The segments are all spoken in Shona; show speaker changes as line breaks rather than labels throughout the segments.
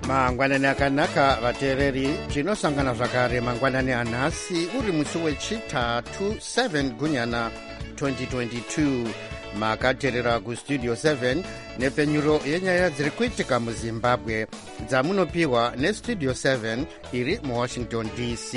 mangwanani akanaka vateereri, tinosangana zvakare mangwanani anhasi uri musi wechitatu 7 gunyana 2022. makateerera kustudio 7 nepfenyuro yenyaya dziri kuitika muzimbabwe dzamunopiwa nestudio 7 iri muwashington dc.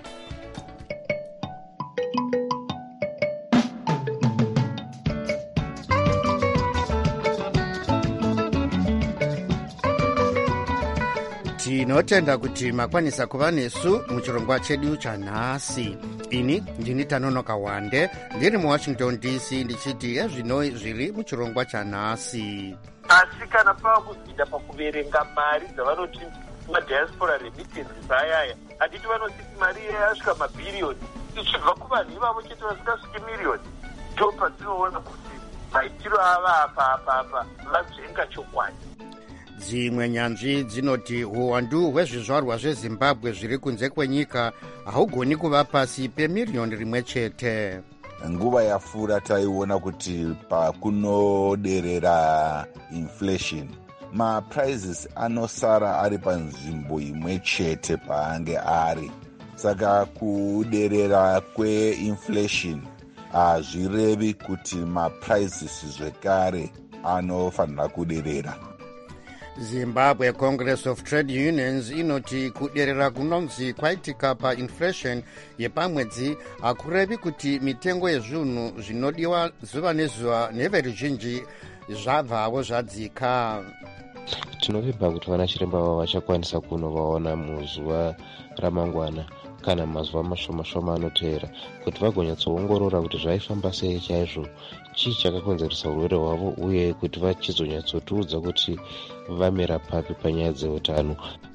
tinotenda kuti makwanisa kuva nesu muchirongwa chedu chanhasi. ini ndini Tanonoka Wande ndiri muwashington dc ndichiti ezvino zviri muchirongwa chanhasi.
asi kana pava kuzida pakuverenga mari dzavanoti madiaspora remittenses ayaya, handiti vanositi mari yasvika mabhiriyoni ichibva kuvanhu ivavo chete vasingasviki miriyoni. ndo patinoona kuti maitiro ava apa vadzvenga chokwadi.
dzimwe nyanzvi dzinoti uwandu hwezvizvarwa zvezimbabwe zviri kunze kwenyika haugoni kuva pasi pemiriyoni rimwe chete.
nguva yapfuura taiona kuti pakunoderera inflation maprizes anosara ari panzvimbo imwe chete paange ari. saka kuderera kweinflation hazvirevi kuti maprizes zvekare anofanira kuderera.
Zimbabwe Congress of Trade Unions inoti kuderera kunonzi kwaitika painflation yepamwedzi hakurevi kuti mitengo yezvinhu zvinodiwa zuva nezuva neveruzhinji zvabvawo zvadzika.
tinovimba kuti vana chiremba vavo vachakwanisa kunovaona muzuva ramangwana kana mazuva mashoma anoteera kuti vagonyatsoongorora kuti zvaifamba sei chaizvo, chii chakakonzeresa urwere hwavo uye kuti vachizonyatsotiudza kuti vamira papi panyaya dzeutano.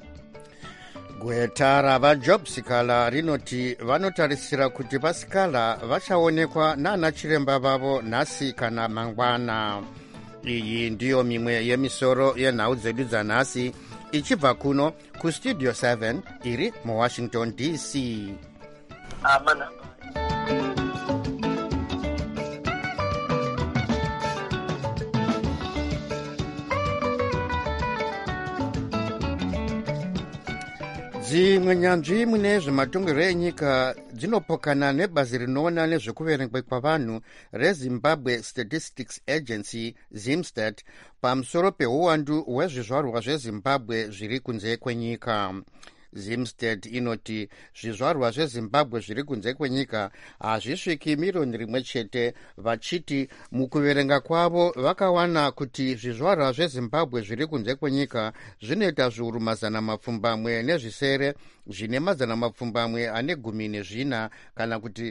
gweta ravajob sikala rinoti vanotarisira kuti vasikala vachaonekwa naana chiremba vavo nhasi kana mangwana. iyi ndiyo mimwe yemisoro yenhau dzedu dzanhasi ichibva kuno kustudio 7 iri muwashington dc. dzimwe nyanzvi mune zvematongerwo enyika dzinopokana nebazi rinoona nezvekuverengwa kwavanhu rezimbabwe statistics agency zimstat pamusoro peuwandu hwezvizvarwa zvezimbabwe zviri kunze kwenyika. zimstat inoti zvizvarwa zvezimbabwe zviri kunze kwenyika hazvisviki miriyoni rimwe chete, vachiti mukuverenga kwavo vakawana kuti zvizvarwa zvezimbabwe zviri kunze kwenyika zvinoita zviuru 400 nezvisere zvine 414 kana kuti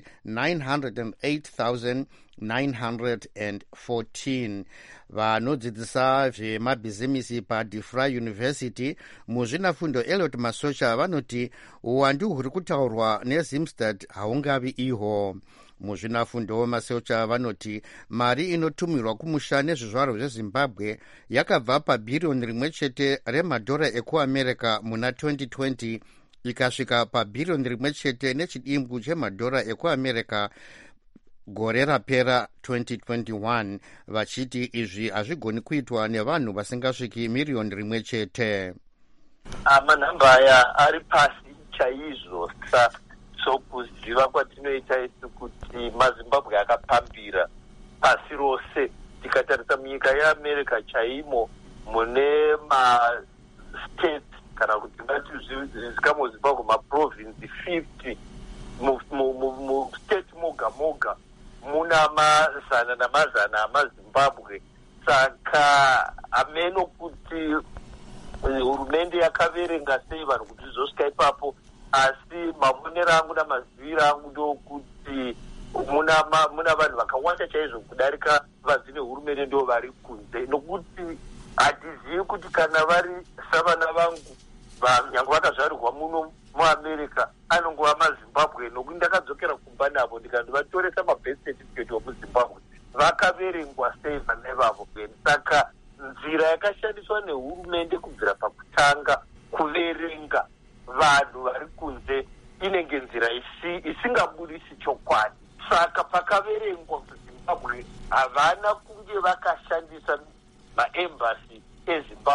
908,914. vanodzidzisa zvemabhizimisi paDeFry University muzvinafundo Elliot Masocha vanoti uwandu huri kutaurwa nezimstat haungavi ihwo. muzvinafundo Masocha vanoti mari inotumirwa kumusha nezvizvarwa zvezimbabwe yakabva pabhiriyoni rimwe chete remadhora ekuamerica muna 2020 ikasvika pabhiriyoni rimwe chete nechidimbu chemadhora ekuamerica gore rapera 2021, vachiti izvi hazvigoni kuitwa nevanhu vasingasviki miriyoni rimwe chete.
manhamba aya ari pasi chaizvo sokuziva kwatinoita isu kuti mazimbabwe akapambira pasi rose. tikatarisa munyika yeamerica chaimo mune mastates kana kuti zikamo zimbabwe maprovinsi 50 mustate moga muna mazana namazana amazimbabwe. saka ameno kuti hurumende yakaverenga sei vanhu kuti zvizosvika ipapo, asi mavonero angu namaziviro angu ndokuti muna vanhu vakawanda chaizvo kudarika vadzine hurumende ndo vari kunze. nokuti hatizivi kuti kana vari savana vangu nyange vakazvarirwa muno muamerica anongova mazimbabwe, nokuti ndakadzokera kumba navo ndikandivatoresa mabirth certificate wemuzimbabwe vakaverengwa sei vana ivavo. saka nzira yakashandiswa nehurumende kubvira pakutanga kuverenga vanhu vari kunze inenge nzira isingabudisi chokwadi. saka pakaverengwa kuzimbabwe havana kunge vakashandisa maembasi ezimbabwe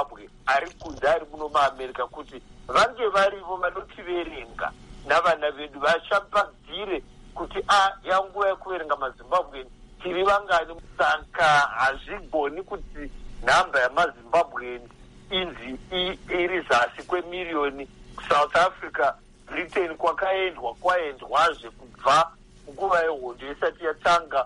ari kunze ari muno muamerica kuti vange varivo vanotiverenga navana vedu vachabvagire kuti yanguva yekuverenga mazimbabweni tiri vangani. Saka hazvigoni kuti nhamba yamazimbabweni inzi iri zasi kwemiliyoni. South Africa, Britain kwaendwazve kubva nguva yehondo isati yatanga,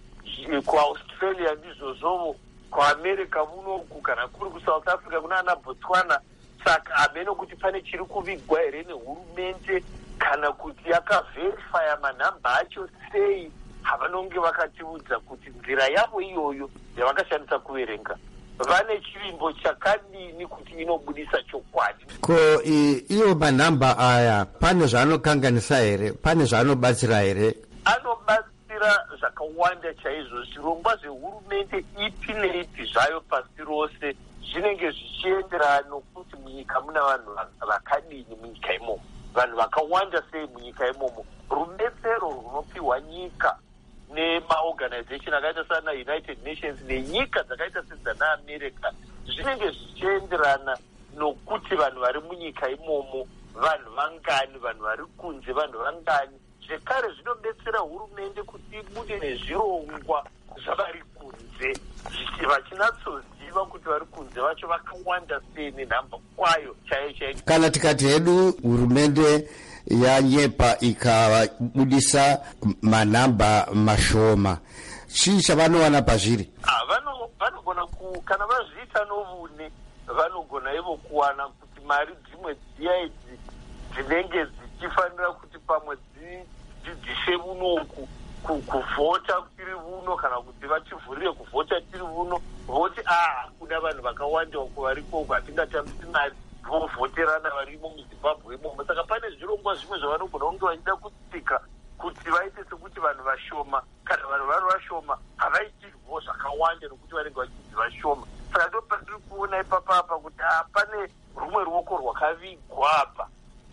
kuaustralia ndizvozvovo, kuamerica munoku kana kuri kuSouth Africa kunana Botswana. Saka hamene kuti pane chiri kuvigwa here nehurumende kana kuti yakavherifaya manhamba acho sei. Havanonge vakatiudza kuti nzira yavo iyoyo yavakashandisa kuverenga vane chivimbo chakadini kuti inobudisa chokwadi.
Ko iyo manhamba aya pane zvaanokanganisa here, pane zvaanobatsira here?
Anobatsira zvakawanda chaizvo. Zvirongwa zvehurumende ipi neipi zvayo pasi rose zvinenge zvichienderana nokuti munyika muna vanhu vakadini munyika imomo, vanhu vakawanda sei munyika imomo. Rubetsero runopiwa nyika nemaorganization akaita sana United Nations nenyika dzakaita sedzana America zvinenge zvichienderana nokuti vanhu vari munyika imomo vanhu vangani, vanhu vari kunze vanhu vangani. Zvekare zvinobetsera hurumende kuti ibude nezvirongwa zvavari kunze vachinatsoziva kuti vari kunze vacho vakawanda sei nenhamba kwayo chaiyo.
Kana tikati hedu hurumende yanyepa ikabudisa manhamba mashoma, chii chavanowana pazviri?
Vanogona kana vazviita novune vanogona ivo kuwana kuti mari dzimwe dziya idzi dzinenge dzichifanira kuti pamwe dzidzishe munoku kuvhota tiri vuno kana kuti vachivhurire kuvhota tiri vuno voti kuna vanhu vakawanda kuvariko hatingatambisi mari vovhoterana varimo muZimbabwe imomo. Saka pane zvirongwa zvimwe zvavanogona kunge vachida kutsika kuti vaite sekuti vanhu vashoma kana vanhu vari vashoma havaitirwo zvakawanda nokuti vanenge vachidzi vashoma. Saka ndo patiri kuona ipapapa kuti pane rumwe ruoko rwakavigwa apa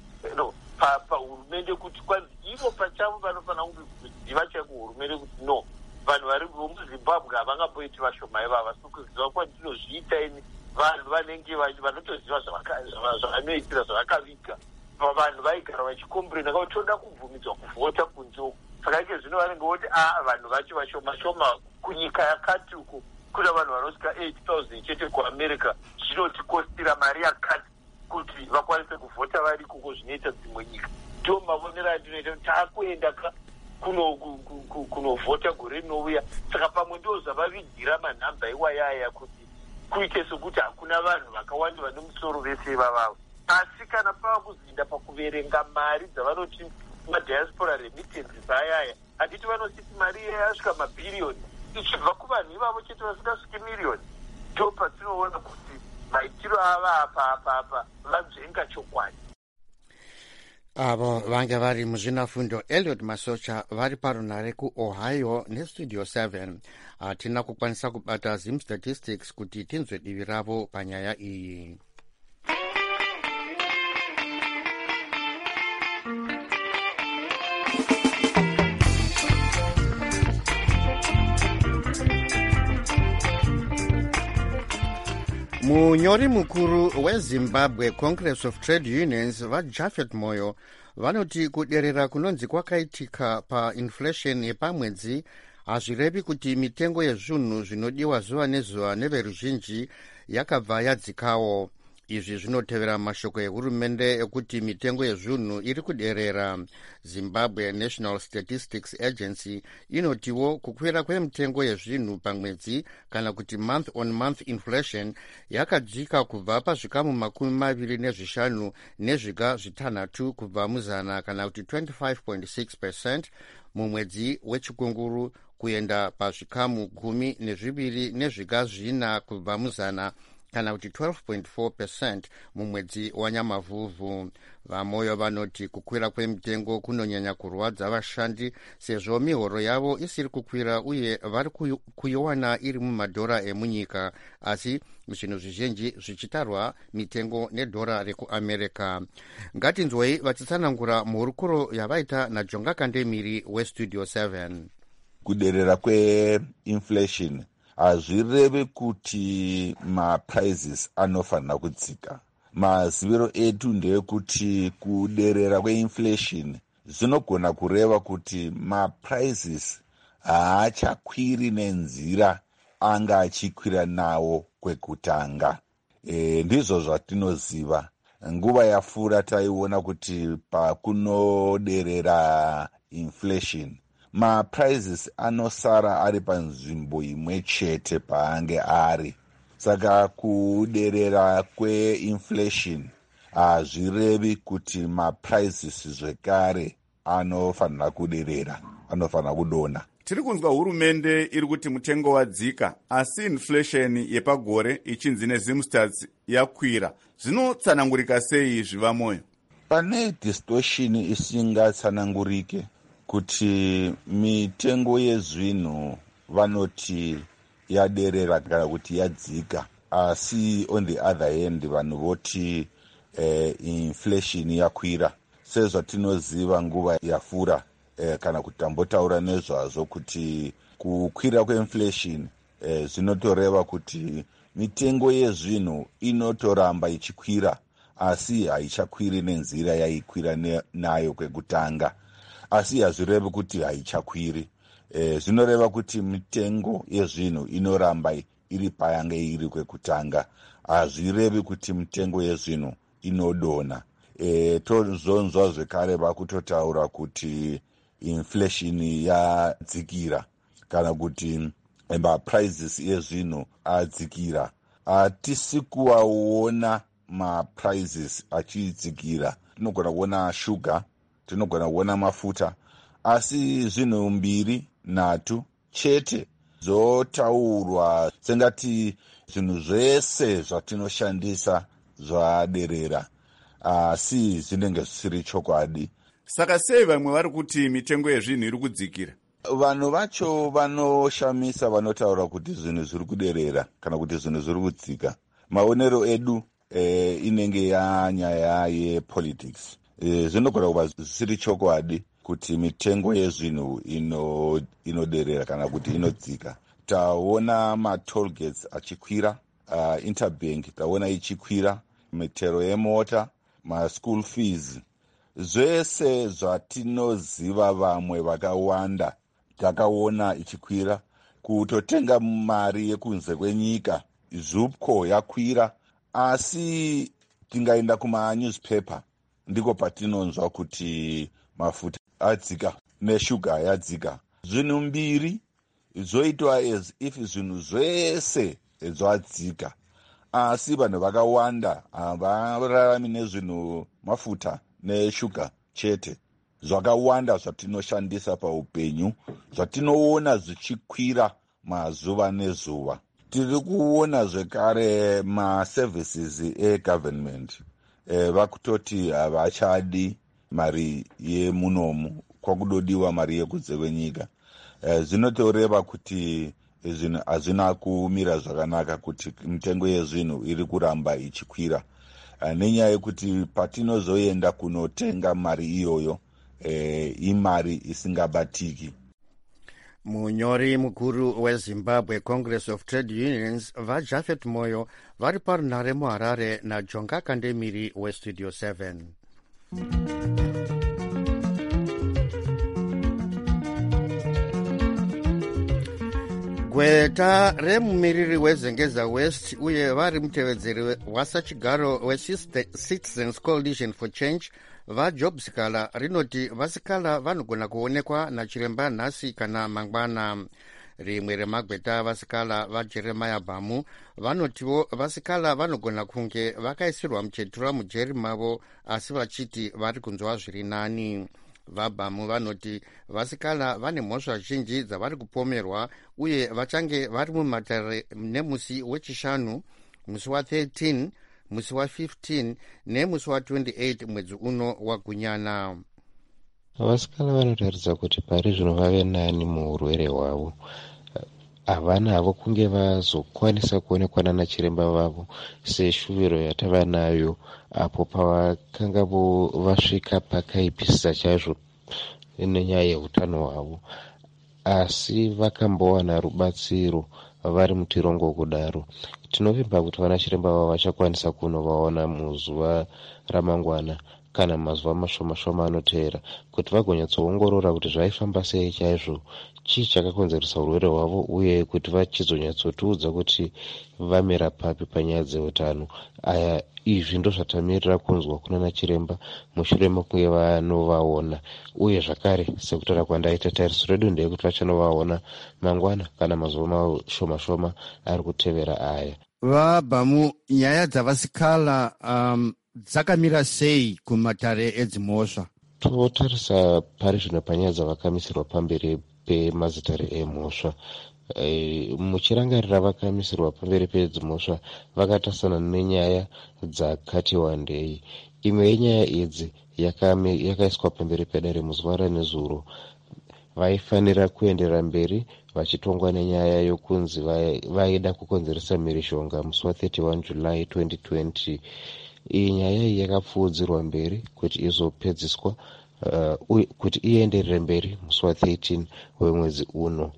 pahurumende kuti kwanzi ivo pachavo vanofanira kuziva chaiko hurumende kuti no, vanhu vari vomuZimbabwe havangamboiti vashoma ivava. Sokuziva kwandinozviita ini vanhu vanenge vanotoziva zvavanoitira zvavakaviga. Vanhu vaigara vachikomburena kuti toda kubvumidzwa kuvhota kunze. Saka ike zvino vanenge voti vanhu vacho vashoma kunyika yakati uko kuna vanhu vanosvika 8,000 chete kuamerica zvinotikostira mari yakati kuti vakwanise kuvhota vari ikoko zvinoita dzimwe nyika. Ndo mavonero andinoita kuti taakuenda kunovhota gore rinouya. Saka pamwe ndo zvavavigira manhamba iwayaya kuti kuite sokuti hakuna vanhu vakawanda vane musoro vese vavavo. Asi kana pava kuzinda pakuverenga mari dzavanoti madiaspora remittances ayaya, handiti vanositi mari iya yasvika mabhiriyoni ichibva kuvanhu ivavo chete vasingasviki miriyoni. Ndo patinoona kuti maitiro ava apa vabvenga chokwadi.
Avo vange vari muzvinafundo Eliot Masocha vari parunare kuOhio nestudio 7. Hatina kukwanisa kubata Zim Statistics kuti tinzwe divi ravo panyaya iyi. Munyori mukuru weZimbabwe Congress of Trade Unions vaJaphet Moyo vanoti kuderera kunonzi kwakaitika painflation yepamwedzi hazvirevi kuti mitengo yezvinhu zvinodiwa zuva nezuva neveruzhinji yakabva yadzikawo. Izvi zvinotevera mashoko ehurumende ekuti mitengo yezvinhu iri kuderera. Zimbabwe National Statistics Agency inotiwo kukwira kwemitengo yezvinhu pamwedzi kana kuti month on month inflation yakadzika kubva pazvikamu 25 nezviga zvitanhatu kubva muzana kana kuti 25.6% mumwedzi wechikunguru kuenda pazvikamu 12 nezviga zvina kubva muzana kana kuti 12.4% mumwedzi wanyamavhuvhu. Vamoyo vanoti kukwira kwemitengo kunonyanya kurwadza vashandi sezvo mihoro yavo isiri kukwira uye vari kuiwana iri mumadhora emunyika, asi zvinhu zvizhinji zvichitarwa mitengo nedhora rekuamerica. Ngatinzwei vachitsanangura mhurukuro yavaita naJonga Kandemiri westudio 7.
Kuderera kweinflation hazvirevi kuti maprizes anofanira kudzika. Maziviro edu ndeyekuti kuderera kweinflation zvinogona kureva kuti maprizes haachakwiri nenzira anga achikwira nawo kwekutanga. Ndizvo zvatinoziva. Nguva yapfuura taiona kuti pakunoderera inflation maprizes anosara ari panzvimbo imwe chete paange ari. Saka kuderera kweinflation hazvirevi kuti maprizes zvekare anofanira kuderera, anofanira kudonha.
Tiri kunzwa hurumende iri kuti mutengo wadzika, asi inflation yepagore ichinzi neZimstats yakwira. Zvinotsanangurika sei zvivamoyo?
Pane distortion isingatsanangurike kuti mitengo yezvinhu vanoti yaderera kana kuti yadzika, asi on the other hand vanhu voti inflation yakwira. Sezvatinoziva nguva yapfuura kana kutambotaura nezvazvo kuti kukwira kweinflation zvinotoreva kuti mitengo yezvinhu inotoramba ichikwira, asi haichakwiri nenzira yaikwira nayo kwekutanga. Asi hazvirevi kuti haichakwiri, zvinoreva kuti mitengo yezvinhu inoramba iri payange iri kwekutanga. Hazvirevi kuti mitengo yezvinhu inodonha. Tozonzwa zvekare vakutotaura kuti inflation yadzikira kana kuti maprizes ezvinhu adzikira. Hatisi kuwaona maprizes achidzikira. Tinogona kuona shuga, tinogona kuona mafuta, asi zvinhu 2-3 chete zotaurwa sengati zvinhu zvese zvatinoshandisa zvaderera, asi zvinenge zvisiri chokwadi.
Saka sei vamwe vari kuti mitengo yezvinhu iri kudzikira?
Vanhu vacho vanoshamisa vanotaura kuti zvinhu zviri kuderera kana kuti zvinhu zviri kudzika. Maonero edu inenge yanyaya yepolitics. Zvinogona kuva zvisiri chokwadi kuti mitengo yezvinhu inoderera kana kuti inodzika. Taona matoll gates achikwira, interbank taona ichikwira, mitero yemota, maschool fees. Zvese zvatinoziva vamwe vakawanda takaona ichikwira. Kutotenga mari yekunze kwenyika, Zupco yakwira, asi tingaenda kuma-newspaper ndiko patinonzwa kuti mafuta adzika neshuga yadzika. Zvinhu 2 zoitwa as if zvinhu zvese zvadzika, asi vanhu vakawanda havararami nezvinhu mafuta neshuga chete. Zvakawanda zvatinoshandisa paupenyu zvatinoona zvichikwira mazuva nezuva. Tiri kuona zvekare maservices egovernment vakutoti havachadi mari yemunomu, kwakudodiwa mari yekunze kwenyika. Zvinotoreva kuti zvinhu hazvina kumira zvakanaka kuti mitengo yezvinhu iri kuramba ichikwira, nenyaya yekuti patinozoenda kunotenga mari iyoyo imari isingabatiki.
Munyori mukuru weZimbabwe Congress of Trade Unions vaJafet Moyo vari parunhare muHarare naJonga Kandemiri weStudio 7. Gweta remumiriri weZengeza West uye vari mutevedzeri wasachigaro weCitizens Coalition for Change vaJob Sikala rinoti vasikala vanogona kuonekwa nachiremba nhasi kana mangwana. Rimwe remagweta vasikala vaJeremiah Bhamu vanotiwo vasikala vanogona kunge vakaisirwa muchetura mujeri mavo asi vachiti vari kunzwa zviri nani. VaBhamu vanoti vasikala vane mhosva zhinji dzavari kupomerwa uye vachange vari mumatare nemusi wechishanu, musi wa13, musi wa15 nemusi wa28 mwedzi uno wagunyana.
Vasikala vanotaridza kuti pari zvino vave nani muurwere hwavo. Havana havo kunge vazokwanisa kuonekwa nana chiremba vavo seshuviro yatava nayo apo pavakanga vasvika pakaipisisa chaizvo nenyaya yeutano hwavo, asi vakambowana rubatsiro vari mutirongo kudaro. Tinovimba kuti vana chiremba vavo vachakwanisa kunovaona muzuva ramangwana kana mazuva mashoma anoteera, kuti vagonyatsoongorora kuti zvaifamba sei chaizvo, chii chakakonzeresa urwere hwavo, uye kuti vachizonyatsotiudza kuti vamira papi panyaya dzeutano. Izvi ndo zvatamirira kunzwa kunana chiremba mushure mekunge vanovaona, uye zvakare sekutaura kwandaita, tariso redu ndeyekuti vachanovaona mangwana kana mazuva mashoma ari kutevera aya.
VaBhamu, nyaya dzavasikala dzakamira sei kumatare edzimhosva?
Totarisa pari zvino panyaya dzavakamisirwa pamberi pemazitare emhosva. Muchirangarira vakamisirwa pamberi pedzimhosva vakatasana nenyaya dzakati wandei. Imwe yenyaya idzi yakaiswa pamberi pedare muzuva ranezuro. Vaifanira kuenderera mberi vachitongwa nenyaya yokunzi vaida kukonzeresa mhirizhonga musi wa31 July 2020. Iyi nyaya iyi yakapfuudzirwa mberi kuti izopedziswa kuti ienderere mberi musi wa13 wemwedzi uno.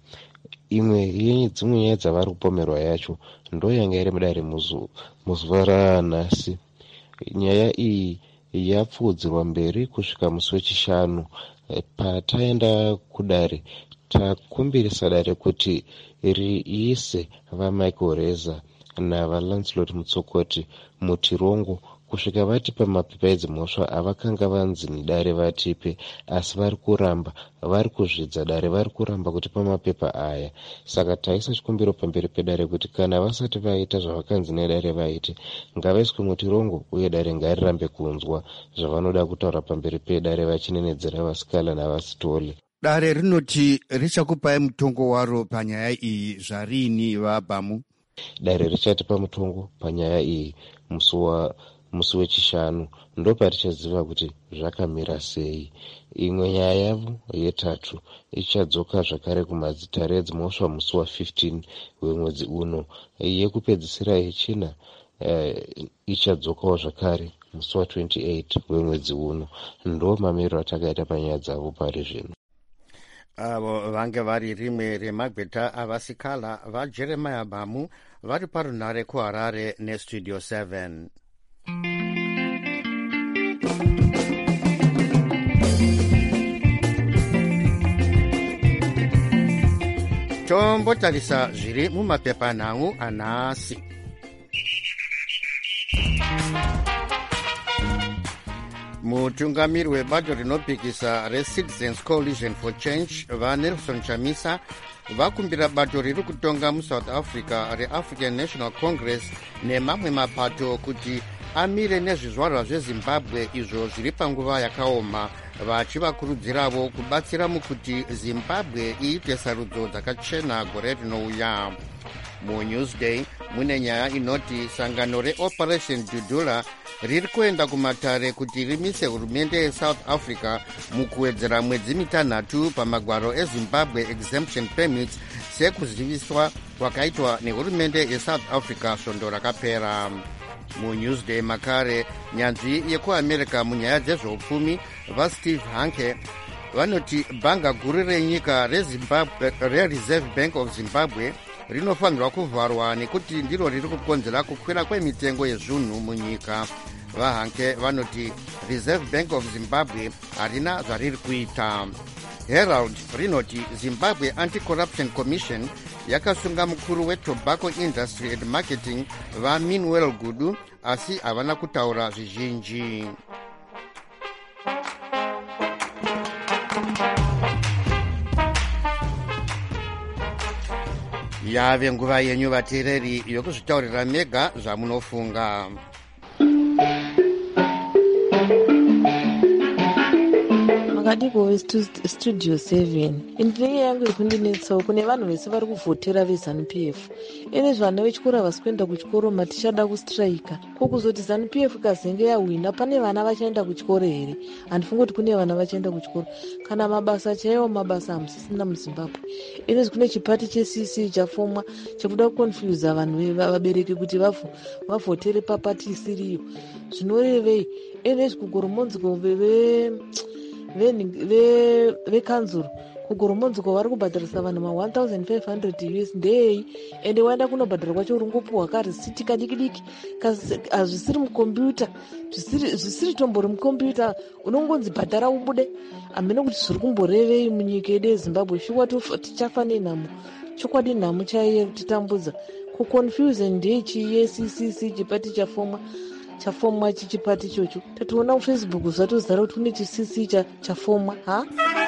Dzimwe nyaya dzavari kupomerwa yacho ndo yanga iri mudare muzuva ranhasi. Nyaya iyi yapfuudzirwa mberi kusvika musi wechishanu. Pataenda kudare takumbirisa dare kuti riise vaMichael Reza navaLancelot Mutsokoti mutirongo kusvika vatipa mapepa edzimhosva avakanga vanzi nidare vatipe, asi vari kuramba, vari kuzvidza dare, vari kuramba kutipa mapepa aya. Saka taisa chikumbiro pamberi pedare kuti kana vasati vaita zvavakanzi nedare vaite, ngavaiswe mutirongo, uye dare ngarirambe kunzwa zvavanoda kutaura pamberi pedare vachinenedzera vasikala navasitole.
Dare rinoti richakupai mutongo waro panyaya iyi zvarini vaBhamu?
Dare richatipa mutongo panyaya iyi musi wechishanu, ndo parichaziva kuti zvakamira sei. Imwe nyaya yavo yetatu ichadzoka zvakare kumazitare edzimhosva musi wa15 wemwedzi uno. Yekupedzisira yechina ichadzokawo zvakare musi wa28 wemwedzi uno. Ndo mamiriro atakaita panyaya dzavo pari zvino.
Avo vange vari rimwe remagweta avasikala vaJeremiah Bhamu vari parunhare kuHarare neStudio 7. Tombotarisa zviri mumapepanhau anhasi. Mutungamiri webato rinopikisa reCitizens Coalition for Change vaNelson Chamisa vakumbira bato riri kutonga muSouth Africa reAfrican National Congress nemamwe mapato kuti amire nezvizvarwa zveZimbabwe izvo zviri panguva yakaoma, vachivakurudziravo kubatsira mukuti Zimbabwe iite sarudzo dzakachena gore rinouya. MuNewsday mune nyaya inoti sangano reOperation Dudula riri kuenda kumatare kuti rimise hurumende yeSouth Africa mukuwedzera mwedzi mitanhatu pamagwaro eZimbabwe exemption permits sekuziviswa kwakaitwa nehurumende yeSouth Africa svondo rakapera. MuNewsday makare nyanzvi yekuAmerica munyaya dzezveupfumi vaSteve Hanke vanoti bhanga guru renyika reReserve Bank of Zimbabwe rinofanirwa kuvharwa nekuti ndiro riri kukonzera kukwira kwemitengo yezvinhu munyika. VaHanke vanoti Reserve Bank of Zimbabwe harina zvariri kuita. Herald rinoti Zimbabwe Anti-Corruption Commission yakasunga mukuru weTobacco Industry and Marketing vaMinwell Gudu, asi havana kutaura zvizhinji. Yave nguva yenyu vateereri yokuzvitaurira mega zvamunofunga.
makadiko weStudio 7 indinenge yangu iri kundinetsawo kune vanhu vese vari kuvhotera veZANU-PF. Ine zvana vechikora vasi kuenda kuchikoro matichada kustrika kokuzoti ZANU-PF ikazenge yahwina pane vana vachaenda kuchikoro here? Handifungi kuti kune vana vachaenda kuchikoro. Kana mabasa chaiwo mabasa hamusisina muZimbabwe. Ine kune chipati cheCC chafomwa chekuda kukonfyuza vanhu vabereki kuti vavhotere papati isiriyo. Zvinorevei? Ine kugoromonziko vekanzuro kugoromonziko vari kubhadharisa vanhu ma1500 US ndei, ende waenda kunobhadhara kwacho uringopuhwa karisiti kadiki-diki hazvisiri mukombiyuta, zvisiri tombori mukombiyuta, unongonzi bhadhara ubude. Hamene kuti zviri kumborevei munyika yedu yeZimbabwe. Shuwa tichafa nenhamo, chokwadi nhamo chaiye kutitambudza. Kuconfuse ndei chiECCC chipati chafomwa chichipati chocho. Tationa kufacebook zvatozara kuti kune chiCC chafomwa ha.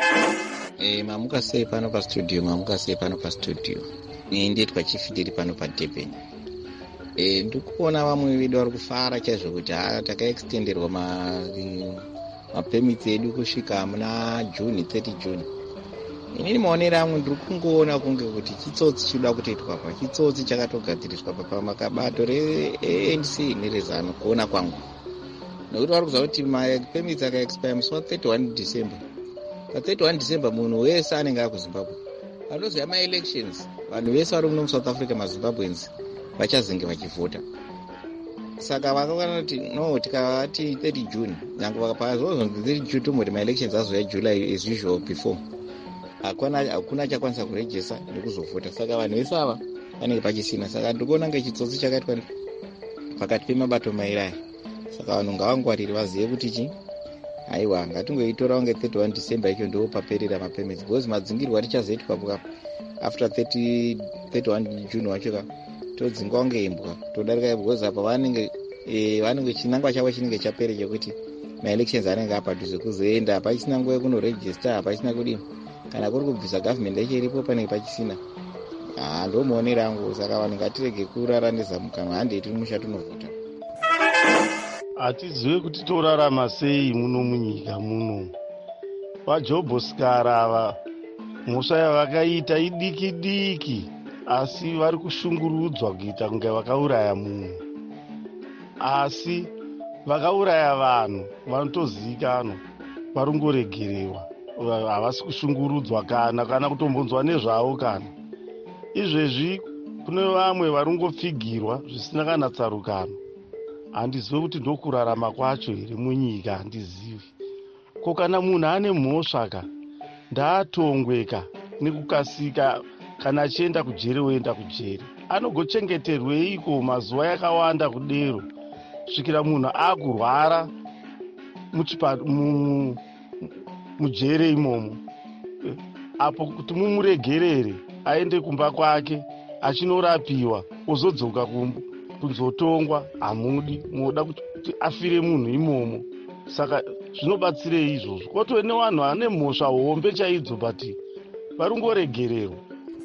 Mamuka sei pano pastudio. Ndetwa chifidiri pano paDurban. Ndikuona vamwe vedu vari kufara chaizvo kuti takaextenderwa mapemits edu kusvika muna June 30 June. Inini maonero amwe ndiri kungoona kunge kuti chitsotsi chinoda kutoitwa pa, chitsotsi chakatogadziriswa pamakabato reANC nereZANU kuona kwangu. Nokuti vari kuziva kuti mapemits akaexpire musi wa31 December. Pa31 December munhu wese anenge akuZimbabwe. Vanoziva ma-elections, vanhu vese vari muno muSouth Africa, maZimbabweans vachazenge vachivhota. Saka vakaona kuti no, tikavati 30 June, nyange vakapazozonzi 30 June tomoti ma-elections azoya July as usual before. Hakuna chakwanisa kurejesa nekuzovhota. Saka vanhu vese ava vanenge pachisina. Saka ndikuona ngechitsotsi chakaitwa pakati pemabato mairaya. Saka vanhu ngavangwarire vazive kuti aiwa ngatingoitorawo nge31 December icho ndo paperera mapemits, because madzingirwa tichazoitwa after 31 June wacho todzingwa ngeimbwa todarika, because apa vanenge chinangwa chavo chinenge chapere chekuti ma-elections anenge apadhuze kuzoenda, hapachisina nguva yekunoregister, hapachisina kudini. Kana kuri kubvisa government yacho iripo panenge pachisina. Ndo muonero angu. Saka vanhu ngatirege kurara nezamukanwa, handei tiri musha tunovhota.
Hatizive kuti torarama sei muno munyika muno. VaJoboskara ava mhosva yavakaita idiki-diki, asi vari kushungurudzwa kuita kunge vakauraya munhu. Asi vakauraya vanhu vanotozivikanwa, varongoregerewa, havasi kushungurudzwa kana kutombonzwa nezvavo kana. Izvezvi kune vamwe varongopfigirwa zvisina kana tsarukano. Handizive kuti ndokurarama kwacho here munyika, handizivi. Ko kana munhu ane mhosva ndaatongweka nekukasika, kana achienda kujere oenda kujere. Anogochengeterweiko mazuva yakawanda kudero kusvikira munhu akurwara mujere imomo, apo kuti mumuregerere aende kumba kwake achinorapiwa ozodzoka kunzotongwa. Hamudi, munoda kuti afire munhu imomo. Saka zvinobatsirei izvozvo? Kotove nevanhu ane mhosva hombe chaidzo bati varongoregererwa.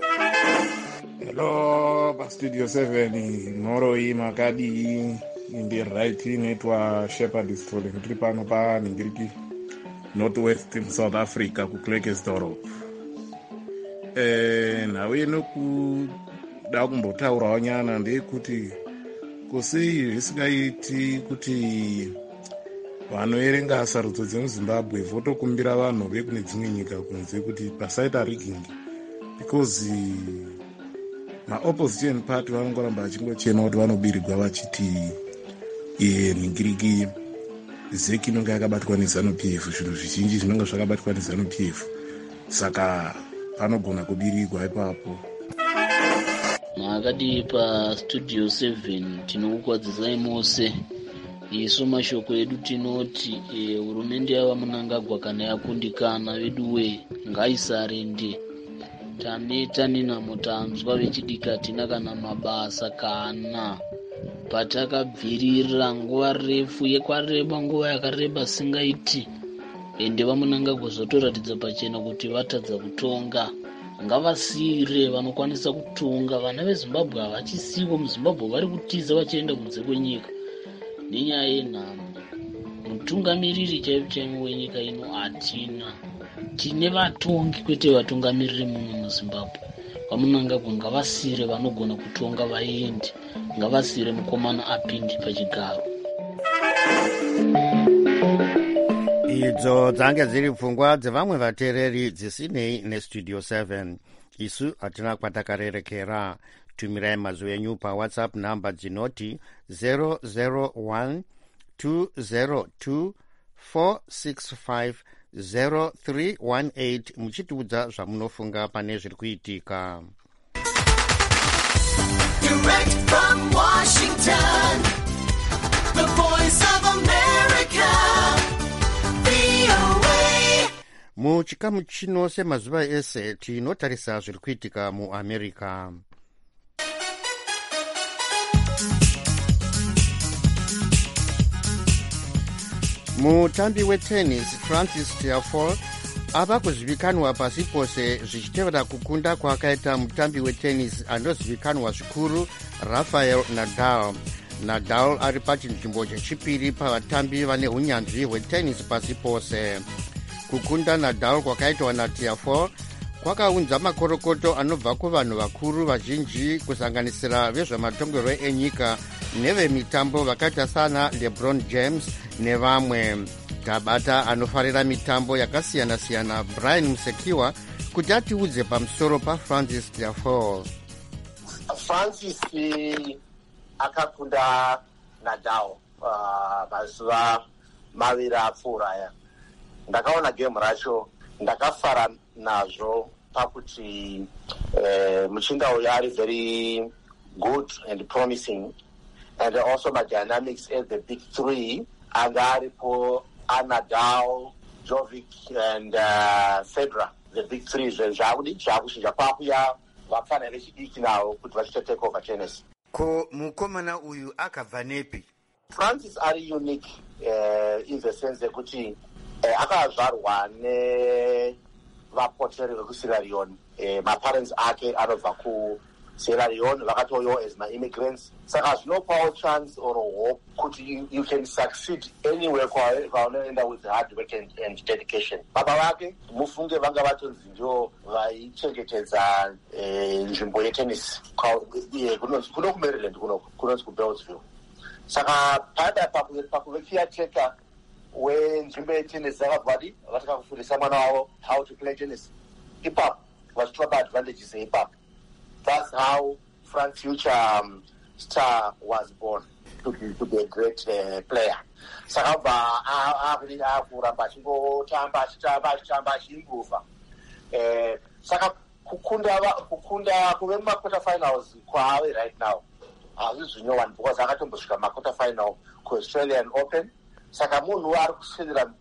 Hello, pastudio 7 nhoroi makadi indiright inoitwa Shepherd Story. Tiri pano paningiriki Northwest South Africa kuKlerksdorp. Nhau inokuda kumbotaurawo nyana ndeyekuti kusei zvisingaiti kuti vanoerenga sarudzo dzemuZimbabwe votokumbira vanhu vekune dzimwe nyika kunze kuti pasaita rigging, because ma-opposition party vanongoramba vachingochema kuti vanobirigwa vachiti ningiriki zeki inonga yakabatwa neZANU-PF, zvinhu zvizhinji zvinonga zvakabatwa neZANU-PF, saka panogona kubirigwa ipapo.
Makadi pastudio 7 tinokukwadzisai mose. Isu mashoko edu tinoti hurumende yava Mnangagwa kana yakundikana veduwe ngaisarende. Taneta nenhamo tanzwa vechidika tina kana mabasa kana patakabvirira nguva refu yekwareba nguva yakareba singaiti, ende vaMnangagwa zvotoratidza pachena kuti vatadza kutonga. Ngavasire vanokwanisa kutonga. Vana veZimbabwe havachisiwo muZimbabwe, vari kutiza vachienda kunze kwenyika nenyaya yenhamo. Mutungamiriri chaivo wenyika ino hatina. Tine vatongi kwete vatungamiriri muno muZimbabwe. VaMnangagwa ngavasire vanogona kutonga vaende. Ngavasire mukomana apindi pachigaro.
Idzo dzange dziri pfungwa dzevamwe vateereri dzisinei nestudio 7. Isu hatina kwatakarerekera. Tumirai mazwi enyu paWhatsApp namba dzinoti 001 202 465 0318 muchitiudza zvamunofunga pane zviri kuitika.
Direct from Washington, the voice of America, VOA.
Muchikamu chino semazuva ese tinotarisa zviri kuitika muAmerica. Mutambi wetennis Francis Tiafoe ava kuzivikanwa pasi pose zvichitevera kukunda kwaakaita mutambi wetennis anozivikanwa zvikuru Rafael Nadal. Nadal ari pachinzvimbo chechipiri pavatambi vane unyanzvi hwetennis pasi pose. Kukunda Nadal kwakaitwa naTiafoe kwakaunza makorokoto anobva kuvanhu vakuru vazhinji kusanganisira vezvematongerwo enyika nevemitambo vakaita sana LeBron James nevamwe. Tabata anofarira mitambo yakasiyana-siyana Brian Musekiwa kuti atiudze pamusoro paFrancis Tiafoe.
Francis akakunda Nadal mazuva maviri apfuura aya. Ndakaona game racho ndakafara nazvo pakuti muchinda uyu ari very good and promising, and also my dynamics at the big three anga aripo Nadal, Djokovic and Federer, the big three zvakushinja kwakuya vapfana vechidiki navo kuti vachitotake over tennis.
Ko mukomana uyu akabva nepi?
Francis ari unique in the sense yekuti akazvarwa nevapoteri vekusierra Leone. Maparents ake anobva kuSierra Leone, vakatouyawo as ma-immigrants. Saka zvinopawo chance or hope kuti you can succeed anywhere kwaunoenda with hard work and dedication. Baba vake mufunge vanga vatonzi ndio vaichengetedza nzvimbo yetennis kuno kuMaryland kunonzi kuBeltsville. Saka pada pakuve caretaker wenzvimbo yetennis dzakabvadi vataka kufundisa mwana wavo how to play tennis. Ipapo vachitora advantages eipapo. That's how Frank's future star was born, to be a great player. Saka bva akuramba achingotamba achingova. Saka kukunda kuve mumaquarter finals kwaave right now hazvisi zvinyowani because akatombosvika mumaquarter final kuAustralian Open. Saka munhu ari kuswedera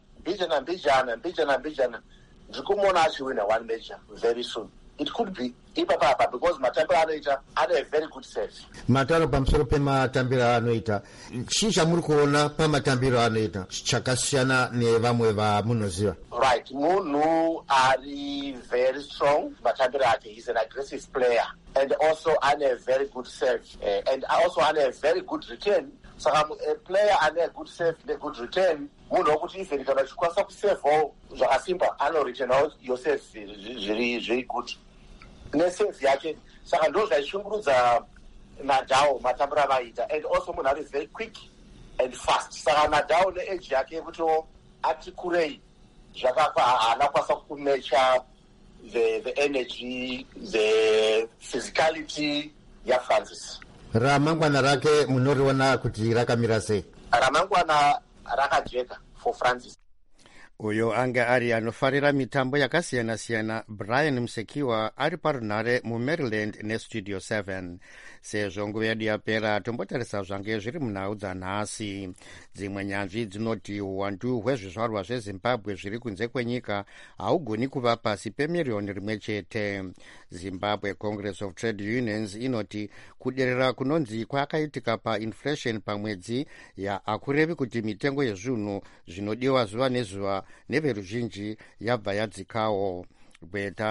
mbijana ndikumuona achiwina one major very soon. It could be ipapa because matambiro anoita ane a very good set.
Mataro pamusoro pematambiro anoita, chii chamuri kuona pamatambiro anoita chakasiyana nevamwe vamunoziva?
Right, munhu ari very strong matambiro ake. He's an aggressive player and also ane a very good serve and also ane a very good return. Saka a player ane a good serve ne good return, munhu wokuti even kana uchikwanisa kuservawo zvakasimba anoreturnawo yourself zviri good nesave yake. Saka ndo zvaishungurudza Nadal matambiro avaita, and also munhu ari very quick and fast. Saka Nadal neage yake yekuti ati kurei zvakakwa haana kwasa kumecha the energy, the physicality yaFrancis.
Ramangwana rake munoriona kuti rakamira sei?
Ramangwana rakajeka for Francis.
Uyo anga ari anofarira mitambo yakasiyana-siyana Brian Musekiwa ari parunhare muMaryland neStudio 7. Sezvo nguva yedu yapera tombotarisa zvange zviri munhau dzanhasi. Dzimwe nyanzvi dzinoti uwandu hwezvizvarwa zveZimbabwe zviri kunze kwenyika haugoni kuva pasi pemiriyoni rimwe chete. Zimbabwe Congress of Trade Unions inoti kuderera kunonzi kwakaitika painflation pamwedzi hakurevi kuti mitengo yezvinhu zvinodiwa zuva nezuva neveruzhinji yabva yadzikawo. Gweta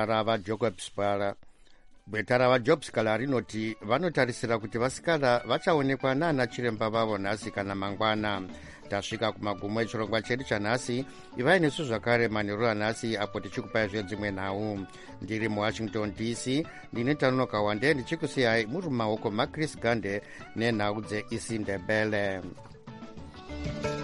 ravaJobskala rinoti vanotarisira kuti vasikana vachaonekwa naana chiremba vavo nhasi kana mangwana. Tasvika kumagumo echirongwa chedu chanhasi. Ivai nesu zvakare manheru anhasi apo tichikupai zvedzimwe nhau. Ndiri muWashington DC, ndine Tanonoka Wande ndichikusiyai muri mumaoko maChris Gande nenhau dzeIsindebele.